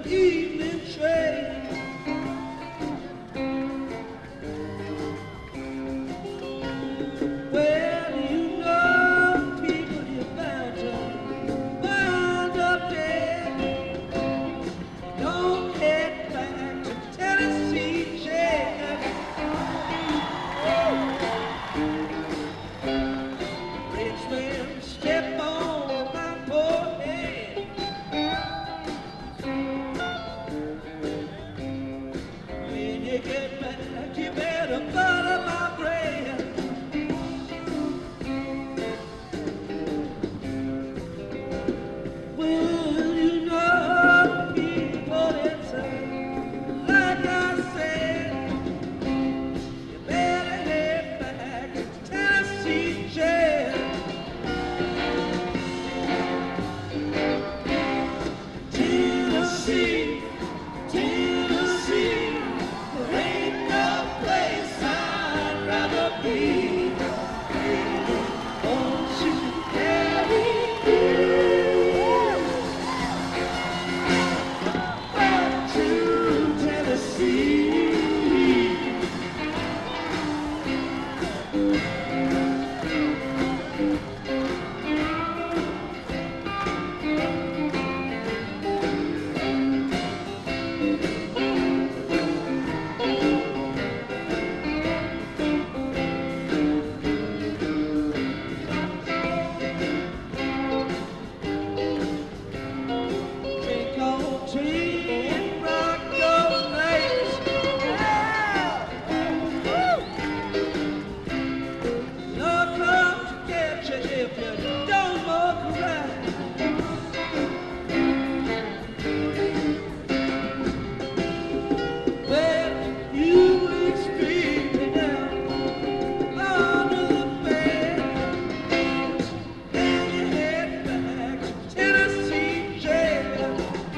evening train. Well, you know, people, you're bound to wind up dead. Don't head back to Tennessee jail. Rich man, step on my poor head. When you get back, you better butter my bread. Well, you know, people, it's like I said, you better head back to Tennessee jail. Tennessee, Tennessee, there ain't no place I'd rather be. Won't you carry me back to Tennessee? Drink on tea and rock your legs. Love comes to get you if you don't look right. Well, you will scream me down under the bed, and you head back to Tennessee jail.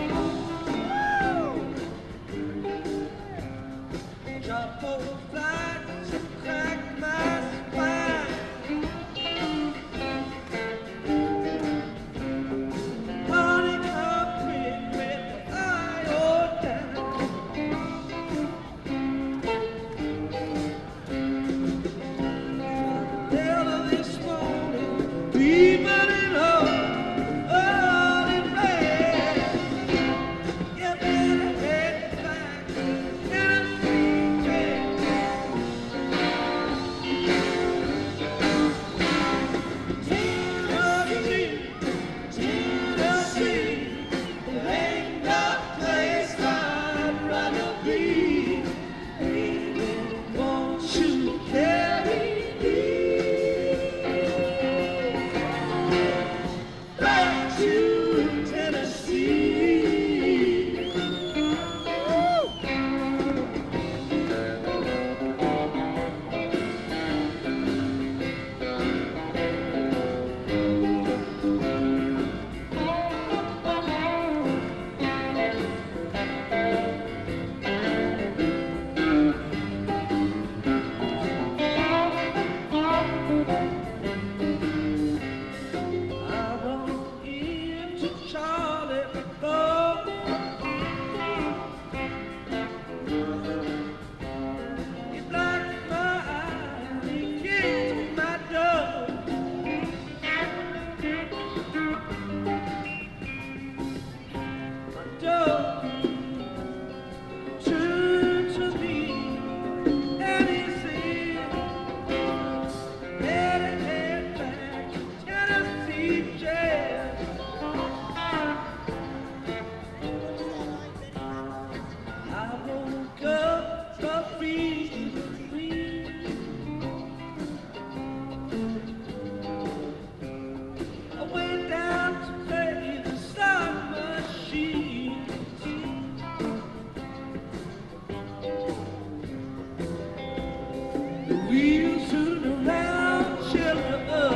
Drop 4 flights and crack my spine. Honeycomb cream with iodine. Early this morning, even in early rain, you better head back to Tennessee jail. Tennessee, Tennessee, there ain't no place I'd rather be. Baby, won't you carry me back to Tennessee? I run into Charlie before. He blacked my eye, he kicked my door. My door turned to me, and he said, better head back to Tennessee jail. I woke up the freezing free. I went down to play the slot machine. The wheels turned around, children up.